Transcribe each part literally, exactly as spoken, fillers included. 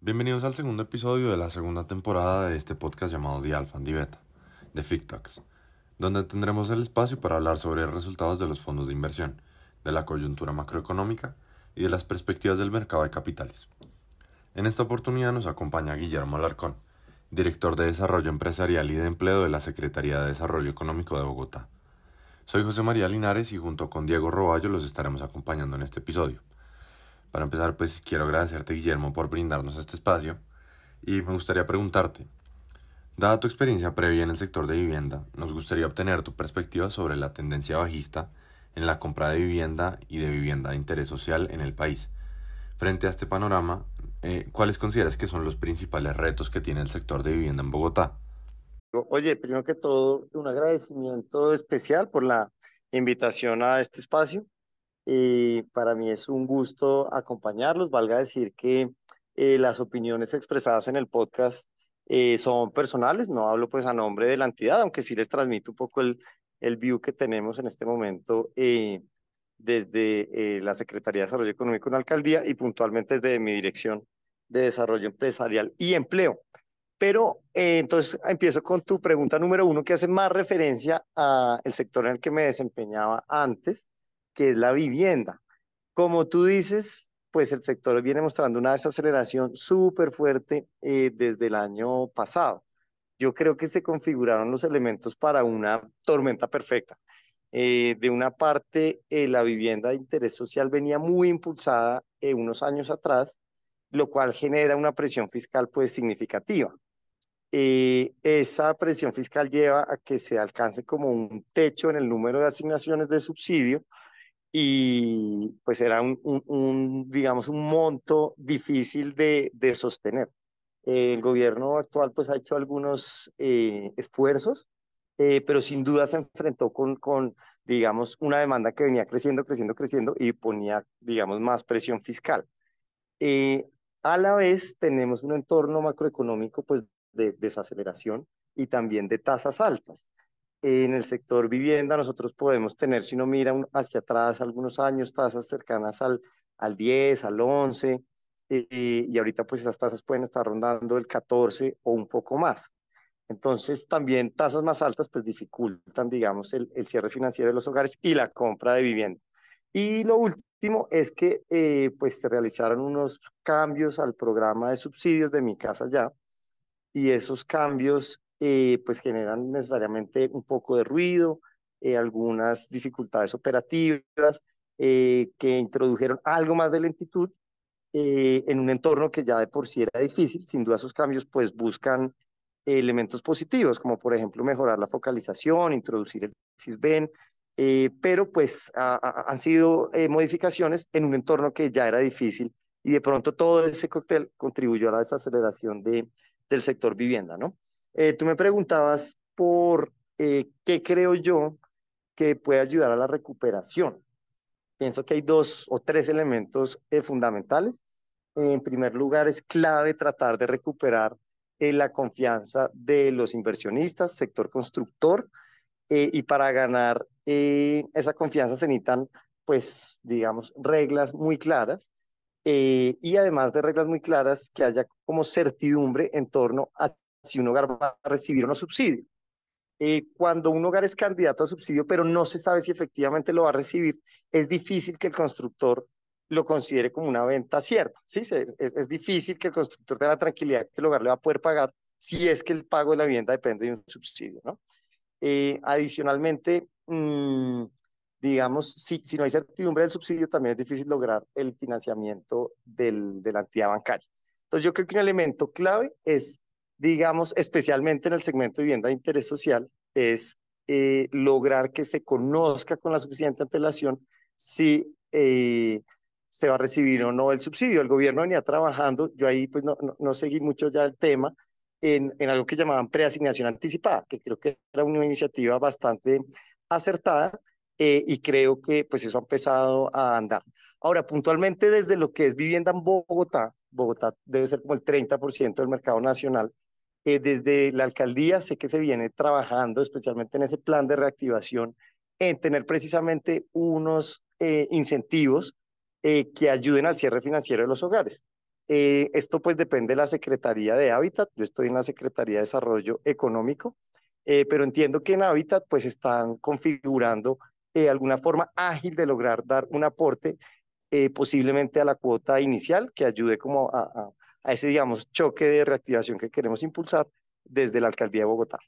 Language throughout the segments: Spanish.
Bienvenidos al segundo episodio de la segunda temporada de este podcast llamado The Alpha and the Beta, de FICTAX, donde tendremos el espacio para hablar sobre resultados de los fondos de inversión, de la coyuntura macroeconómica y de las perspectivas del mercado de capitales. En esta oportunidad nos acompaña Guillermo Alarcón, director de Desarrollo Empresarial y de Empleo de la Secretaría de Desarrollo Económico de Bogotá. Soy José María Linares y junto con Diego Roballo los estaremos acompañando en este episodio. Para empezar, pues quiero agradecerte, Guillermo, por brindarnos este espacio y me gustaría preguntarte, dada tu experiencia previa en el sector de vivienda, nos gustaría obtener tu perspectiva sobre la tendencia bajista en la compra de vivienda y de vivienda de interés social en el país. Frente a este panorama, eh, ¿cuáles consideras que son los principales retos que tiene el sector de vivienda en Bogotá? Oye, primero que todo, un agradecimiento especial por la invitación a este espacio. Y para mí es un gusto acompañarlos. Valga decir que eh, las opiniones expresadas en el podcast eh, son personales, no hablo pues a nombre de la entidad, aunque sí les transmito un poco el, el view que tenemos en este momento eh, desde eh, la Secretaría de Desarrollo Económico en la Alcaldía y puntualmente desde mi dirección de Desarrollo Empresarial y Empleo. Pero eh, entonces empiezo con tu pregunta número uno, que hace más referencia al sector en el que me desempeñaba antes, que es la vivienda. Como tú dices, pues el sector viene mostrando una desaceleración súper fuerte eh, desde el año pasado. Yo creo que se configuraron los elementos para una tormenta perfecta. Eh, de una parte, eh, la vivienda de interés social venía muy impulsada eh, unos años atrás, lo cual genera una presión fiscal pues significativa. Eh, esa presión fiscal lleva a que se alcance como un techo en el número de asignaciones de subsidio y pues era un, un, un, digamos, un monto difícil de, de sostener. Eh, el gobierno actual pues ha hecho algunos eh, esfuerzos, eh, pero sin duda se enfrentó con, con, digamos, una demanda que venía creciendo, creciendo, creciendo y ponía, digamos, más presión fiscal. Eh, a la vez tenemos un entorno macroeconómico pues de desaceleración y también de tasas altas. En el sector vivienda nosotros podemos tener, si uno mira un- hacia atrás algunos años, tasas cercanas al, al diez, al once, eh, y ahorita pues esas tasas pueden estar rondando el catorce o un poco más. Entonces también tasas más altas pues dificultan, digamos, el, el cierre financiero de los hogares y la compra de vivienda. Y lo último es que eh, pues se realizaron unos cambios al programa de subsidios de Mi Casa Ya, y esos cambios eh, pues generan necesariamente un poco de ruido, eh, algunas dificultades operativas eh, que introdujeron algo más de lentitud eh, en un entorno que ya de por sí era difícil. Sin duda esos cambios pues buscan elementos positivos, como por ejemplo mejorar la focalización, introducir el SISBEN, eh, pero pues a, a, han sido eh, modificaciones en un entorno que ya era difícil y de pronto todo ese cóctel contribuyó a la desaceleración de, del sector vivienda, ¿no? Eh, tú me preguntabas por eh, qué creo yo que puede ayudar a la recuperación. Pienso que hay dos o tres elementos eh, fundamentales. En primer lugar, es clave tratar de recuperar eh, la confianza de los inversionistas, sector constructor, eh, y para ganar eh, esa confianza se necesitan, pues, digamos, reglas muy claras, eh, y además de reglas muy claras, que haya como certidumbre en torno a si un hogar va a recibir o no subsidio. Eh, cuando un hogar es candidato a subsidio, pero no se sabe si efectivamente lo va a recibir, es difícil que el constructor lo considere como una venta cierta. ¿Sí? Es, es, es difícil que el constructor tenga la tranquilidad que el hogar le va a poder pagar si es que el pago de la vivienda depende de un subsidio, ¿no? Eh, adicionalmente, mmm, digamos, si, si no hay certidumbre del subsidio, también es difícil lograr el financiamiento del, de la entidad bancaria. Entonces, yo creo que un elemento clave es, digamos, especialmente en el segmento de vivienda de interés social, es eh, lograr que se conozca con la suficiente antelación si eh, se va a recibir o no el subsidio. El gobierno venía trabajando, yo ahí pues no, no, no seguí mucho ya el tema, en, en algo que llamaban preasignación anticipada, que creo que era una iniciativa bastante acertada, eh, y creo que pues eso ha empezado a andar. Ahora, puntualmente desde lo que es vivienda en Bogotá, Bogotá debe ser como el treinta por ciento del mercado nacional, eh, desde la alcaldía sé que se viene trabajando especialmente en ese plan de reactivación, en tener precisamente unos eh, incentivos eh, que ayuden al cierre financiero de los hogares. Eh, esto pues depende de la Secretaría de Hábitat, yo estoy en la Secretaría de Desarrollo Económico, eh, pero entiendo que en Hábitat pues están configurando eh, alguna forma ágil de lograr dar un aporte eh, posiblemente a la cuota inicial que ayude como a, a, a ese, digamos, choque de reactivación que queremos impulsar desde la Alcaldía de Bogotá.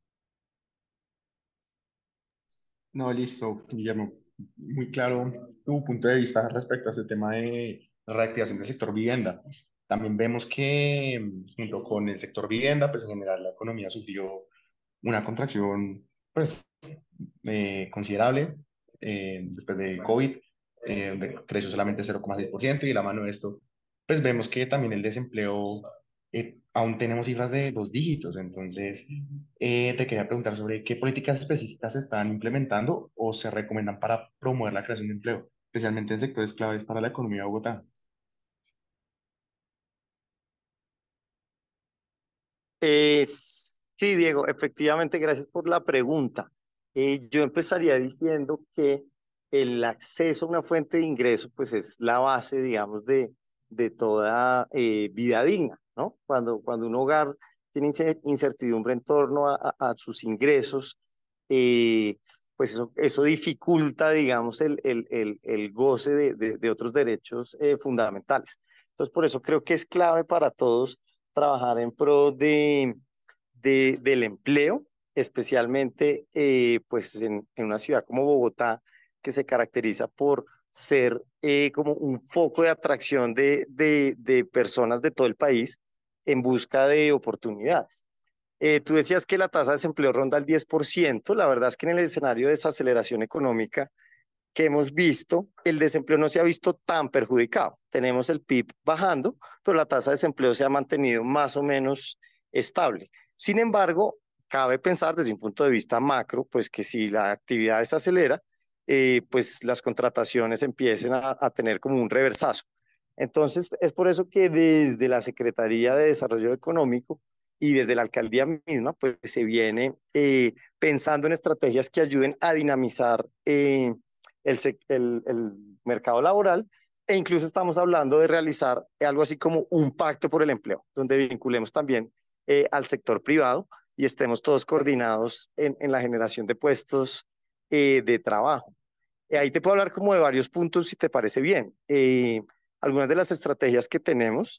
No, listo, Guillermo. Muy claro tu punto de vista respecto a este tema de reactivación del sector vivienda. También vemos que mm, junto con el sector vivienda, pues en general la economía sufrió una contracción pues, eh, considerable eh, después de COVID, eh, donde creció solamente cero coma seis por ciento y de la mano de esto, pues vemos que también el desempleo, eh, aún tenemos cifras de dos dígitos. Entonces, eh, te quería preguntar sobre qué políticas específicas se están implementando o se recomiendan para promover la creación de empleo, especialmente en sectores claves para la economía de Bogotá. Es, sí, Diego, efectivamente, gracias por la pregunta. Eh, yo empezaría diciendo que el acceso a una fuente de ingreso, pues es la base, digamos, de, de toda eh, vida digna, ¿no? Cuando, cuando un hogar tiene ince- incertidumbre en torno a, a- a sus ingresos, eh, pues eso, eso dificulta, digamos, el, el, el, el goce de, de, de otros derechos eh, fundamentales. Entonces, por eso creo que es clave para todos trabajar en pro de, de, del empleo, especialmente eh, pues en, en, una ciudad como Bogotá, que se caracteriza por ser eh, como un foco de atracción de, de, de, personas de todo el país en busca de oportunidades. Eh, tú decías que la tasa de desempleo ronda el diez por ciento. La verdad es que en el escenario de desaceleración económica que hemos visto, el desempleo no se ha visto tan perjudicado. Tenemos el P I B bajando, pero la tasa de desempleo se ha mantenido más o menos estable. Sin embargo, cabe pensar desde un punto de vista macro, pues que si la actividad desacelera, eh, pues las contrataciones empiecen a, a tener como un reversazo. Entonces, es por eso que desde la Secretaría de Desarrollo Económico y desde la alcaldía misma, pues se viene eh, pensando en estrategias que ayuden a dinamizar eh, el, el, el mercado laboral, e incluso estamos hablando de realizar algo así como un pacto por el empleo, donde vinculemos también eh, al sector privado y estemos todos coordinados en, en la generación de puestos eh, de trabajo. Eh, ahí te puedo hablar como de varios puntos, si te parece bien. Eh, algunas de las estrategias que tenemos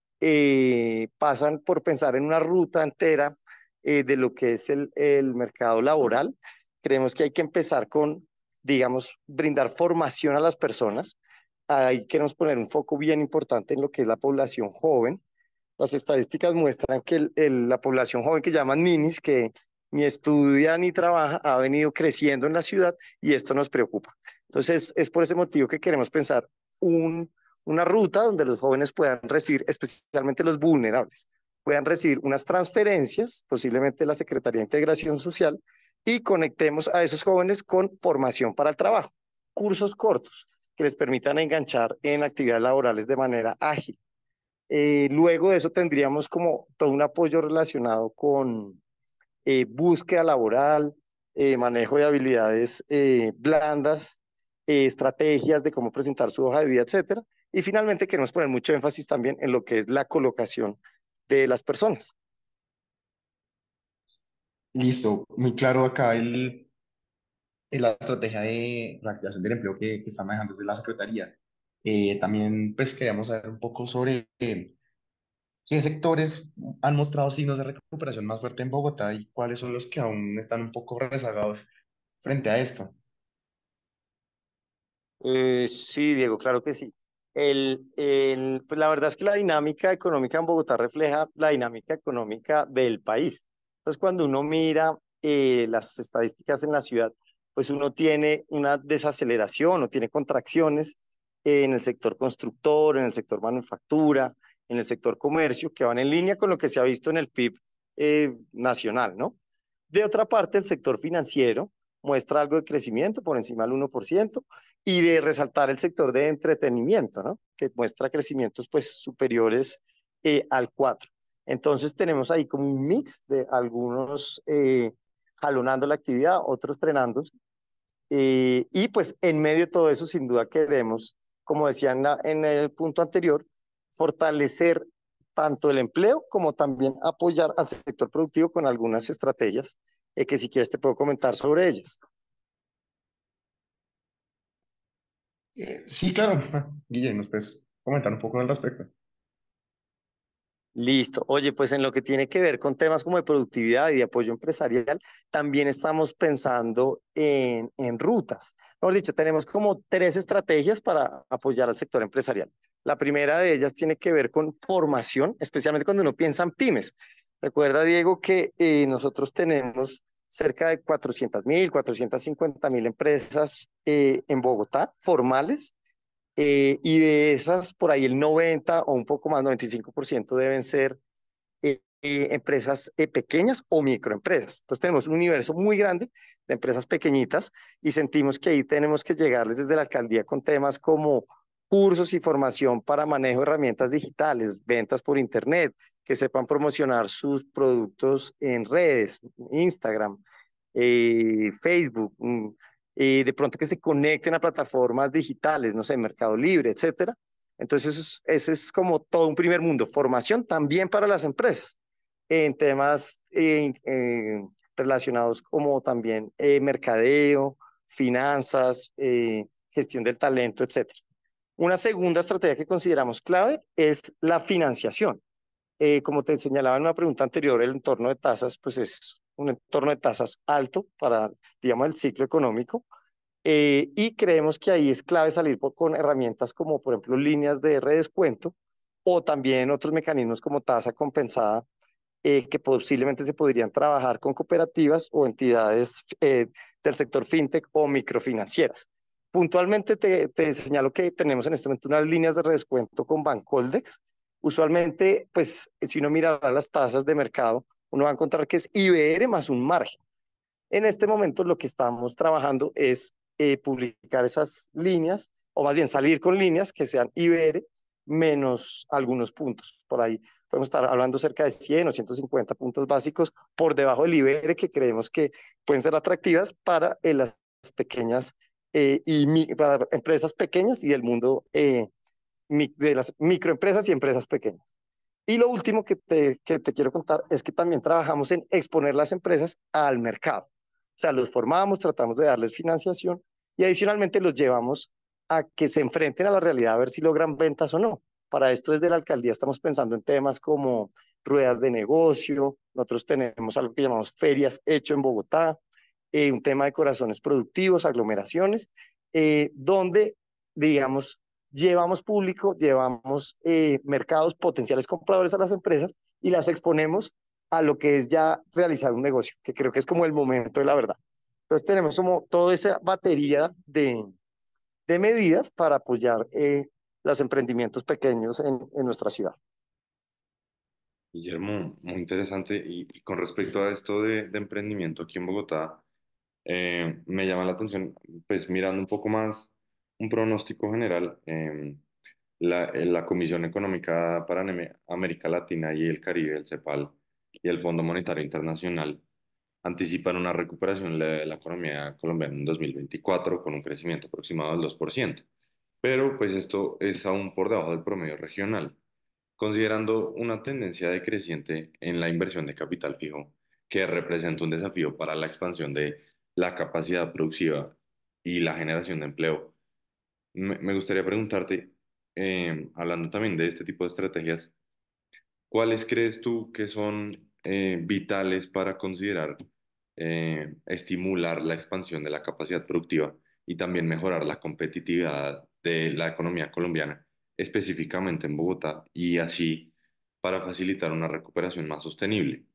eh, pasan por pensar en una ruta entera eh, de lo que es el, el mercado laboral. Creemos que hay que empezar con, digamos, brindar formación a las personas. Ahí queremos poner un foco bien importante en lo que es la población joven. Las estadísticas muestran que el, el, la población joven que llaman ninis, que ni estudia ni trabaja, ha venido creciendo en la ciudad y esto nos preocupa. Entonces, es por ese motivo que queremos pensar un, una ruta donde los jóvenes puedan recibir, especialmente los vulnerables, puedan recibir unas transferencias, posiblemente de la Secretaría de Integración Social, y conectemos a esos jóvenes con formación para el trabajo, cursos cortos que les permitan enganchar en actividades laborales de manera ágil. Eh, luego de eso tendríamos como todo un apoyo relacionado con eh, búsqueda laboral, eh, manejo de habilidades eh, blandas, eh, estrategias de cómo presentar su hoja de vida, etcétera. Y finalmente queremos poner mucho énfasis también en lo que es la colocación de las personas. Listo, muy claro acá el, el- la estrategia de reactivación del empleo que, que está manejando desde la Secretaría. Eh, también pues queríamos saber un poco sobre eh, qué sectores han mostrado signos de recuperación más fuerte en Bogotá y cuáles son los que aún están un poco rezagados frente a esto. Eh, sí, Diego, claro que sí. El, el, pues la verdad es que la dinámica económica en Bogotá refleja la dinámica económica del país. Entonces, cuando uno mira eh, las estadísticas en la ciudad, pues uno tiene una desaceleración o tiene contracciones en el sector constructor, en el sector manufactura, en el sector comercio, que van en línea con lo que se ha visto en el P I B eh, nacional, ¿no? De otra parte, el sector financiero muestra algo de crecimiento por encima del uno por ciento y de resaltar el sector de entretenimiento, ¿no? Que muestra crecimientos pues superiores eh, al cuatro. Entonces tenemos ahí como un mix de algunos eh, jalonando la actividad, otros frenándose. Eh, y pues en medio de todo eso, sin duda queremos, como decía en, la, en el punto anterior, fortalecer tanto el empleo como también apoyar al sector productivo con algunas estrategias eh, que si quieres te puedo comentar sobre ellas. Eh, sí, claro. Ah, Guille, ¿nos puedes comentar un poco al respecto? Listo. Oye, pues en lo que tiene que ver con temas como de productividad y de apoyo empresarial, también estamos pensando en, en rutas. Mejor dicho, tenemos como tres estrategias para apoyar al sector empresarial. La primera de ellas tiene que ver con formación, especialmente cuando uno piensa en pymes. Recuerda, Diego, que eh, nosotros tenemos cerca de cuatrocientas mil, cuatrocientas cincuenta mil empresas eh, en Bogotá, formales, eh, y de esas, por ahí el noventa o un poco más, noventa y cinco por ciento deben ser eh, eh, empresas eh, pequeñas o microempresas. Entonces tenemos un universo muy grande de empresas pequeñitas y sentimos que ahí tenemos que llegarles desde la alcaldía con temas como cursos y formación para manejo de herramientas digitales, ventas por internet, que sepan promocionar sus productos en redes, Instagram, eh, Facebook, mm, eh, de pronto que se conecten a plataformas digitales, no sé, Mercado Libre, etcétera. Entonces, eso es- ese es como todo un primer mundo. Formación también para las empresas en temas eh, eh, relacionados como también eh, mercadeo, finanzas, eh, gestión del talento, etcétera. Una segunda estrategia que consideramos clave es la financiación. Eh, como te señalaba en una pregunta anterior, el entorno de tasas, pues es un entorno de tasas alto para, digamos, el ciclo económico. Eh, y creemos que ahí es clave salir por, con herramientas como, por ejemplo, líneas de redescuento o también otros mecanismos como tasa compensada, eh, que posiblemente se podrían trabajar con cooperativas o entidades eh, del sector fintech o microfinancieras. Puntualmente te, te señalo que tenemos en este momento unas líneas de redescuento con Bancoldex. Usualmente, pues si uno mira las tasas de mercado, uno va a encontrar que es I B R más un margen. En este momento lo que estamos trabajando es eh, publicar esas líneas, o más bien salir con líneas que sean I B R menos algunos puntos. Por ahí podemos estar hablando cerca de cien o ciento cincuenta puntos básicos por debajo del I B R que creemos que pueden ser atractivas para eh, las pequeñas eh, y mi, para empresas pequeñas y del mundo eh, mi, de las microempresas y empresas pequeñas. Y lo último que te, que te quiero contar es que también trabajamos en exponer las empresas al mercado. O sea, los formamos, tratamos de darles financiación y adicionalmente los llevamos a que se enfrenten a la realidad a ver si logran ventas o no. Para esto desde la alcaldía estamos pensando en temas como ruedas de negocio, nosotros tenemos algo que llamamos ferias hecho en Bogotá, eh, un tema de corazones productivos, aglomeraciones, eh, donde, digamos, llevamos público, llevamos eh, mercados potenciales compradores a las empresas y las exponemos a lo que es ya realizar un negocio, que creo que es como el momento de la verdad. Entonces tenemos como toda esa batería de, de medidas para apoyar eh, los emprendimientos pequeños en, en nuestra ciudad. Guillermo, muy interesante. Y, y con respecto a esto de, de emprendimiento aquí en Bogotá, eh, me llama la atención, pues mirando un poco más un pronóstico general, eh, la, eh, la Comisión Económica para Neme- América Latina y el Caribe, el CEPAL, y el Fondo Monetario Internacional anticipan una recuperación de la economía colombiana en dos mil veinticuatro con un crecimiento aproximado del dos por ciento. Pero pues esto es aún por debajo del promedio regional, considerando una tendencia decreciente en la inversión de capital fijo, que representa un desafío para la expansión de la capacidad productiva y la generación de empleo. Me, me gustaría preguntarte, eh, hablando también de este tipo de estrategias, ¿cuáles crees tú que son eh, vitales para considerar eh, estimular la expansión de la capacidad productiva y también mejorar la competitividad de la economía colombiana, específicamente en Bogotá, y así para facilitar una recuperación más sostenible?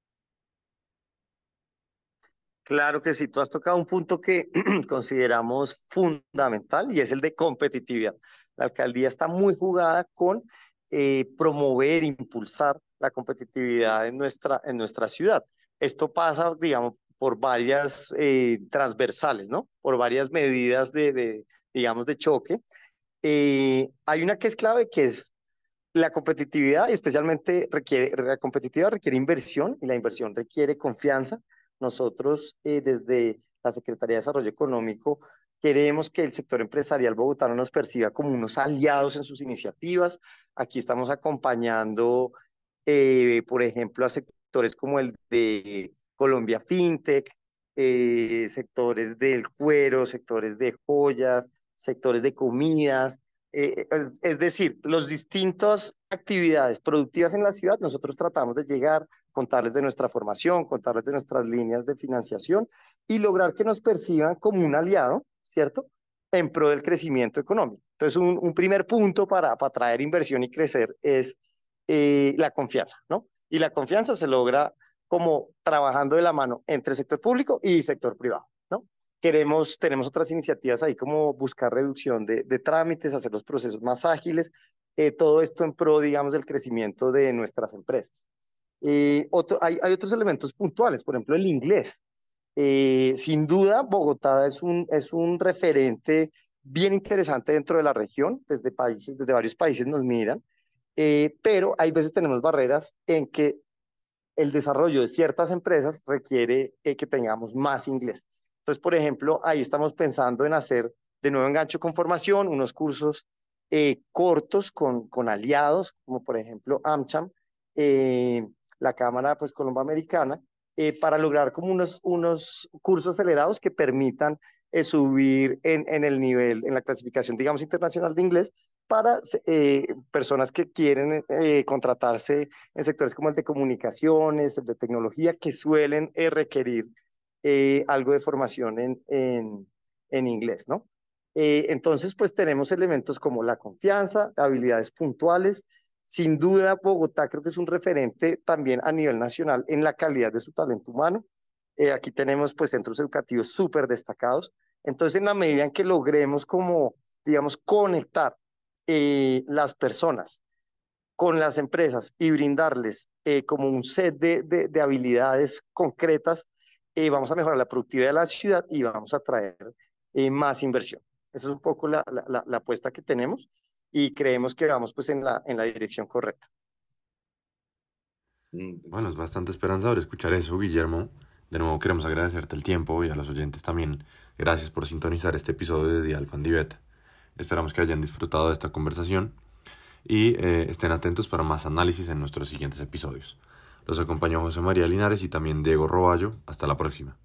Claro que sí, tú has tocado un punto que consideramos fundamental y es el de competitividad. La alcaldía está muy jugada con eh, promover, impulsar la competitividad en nuestra, en nuestra ciudad. Esto pasa, digamos, por varias eh, transversales, ¿no? Por varias medidas de, de digamos, de choque. Eh, hay una que es clave, que es la competitividad, y especialmente requiere, la competitividad requiere inversión y la inversión requiere confianza. Nosotros, eh, desde la Secretaría de Desarrollo Económico, queremos que el sector empresarial bogotano nos perciba como unos aliados en sus iniciativas, Aquí estamos acompañando, eh, por ejemplo, a sectores como el de Colombia FinTech, eh, sectores del cuero, sectores de joyas, sectores de comidas. Eh, es, es decir, las distintas actividades productivas en la ciudad, nosotros tratamos de llegar, contarles de nuestra formación, contarles de nuestras líneas de financiación y lograr que nos perciban como un aliado, ¿cierto? En pro del crecimiento económico. Entonces, un, un primer punto para, para atraer inversión y crecer es eh, la confianza, ¿no? Y la confianza se logra como trabajando de la mano entre sector público y sector privado, ¿no? Queremos, tenemos otras iniciativas ahí como buscar reducción de, de trámites, hacer los procesos más ágiles, eh, todo esto en pro, digamos, del crecimiento de nuestras empresas. Eh, otro, hay, hay otros elementos puntuales, por ejemplo, el inglés. Eh, sin duda, Bogotá es un, es un referente bien interesante dentro de la región, desde países, desde varios países nos miran, eh, pero hay veces tenemos barreras en que el desarrollo de ciertas empresas requiere eh, que tengamos más inglés. Entonces, por ejemplo, ahí estamos pensando en hacer de nuevo engancho con formación, unos cursos eh, cortos con, con aliados, como por ejemplo AmCham, eh, la Cámara pues, Colombo-Americana, eh, para lograr como unos, unos cursos acelerados que permitan eh, subir en, en el nivel, en la clasificación, digamos, internacional de inglés para eh, personas que quieren eh, contratarse en sectores como el de comunicaciones, el de tecnología, que suelen eh, requerir eh, algo de formación en, en, en inglés, ¿no? Eh, entonces, pues tenemos elementos como la confianza, habilidades puntuales. Sin duda, Bogotá creo que es un referente también a nivel nacional en la calidad de su talento humano. Eh, aquí tenemos pues centros educativos súper destacados. Entonces, en la medida en que logremos como, digamos, conectar eh, las personas con las empresas y brindarles eh, como un set de, de, de habilidades concretas, eh, vamos a mejorar la productividad de la ciudad y vamos a traer eh, más inversión. Esa es un poco la, la, la, la apuesta que tenemos y creemos que vamos pues en la, en la dirección correcta. Bueno, es bastante esperanzador escuchar eso, Guillermo. De nuevo queremos agradecerte el tiempo y a los oyentes también. Gracias por sintonizar este episodio de The Alpha and the Beta. Esperamos que hayan disfrutado de esta conversación y eh, estén atentos para más análisis en nuestros siguientes episodios. Los acompañó José María Linares y también Diego Roballo. Hasta la próxima.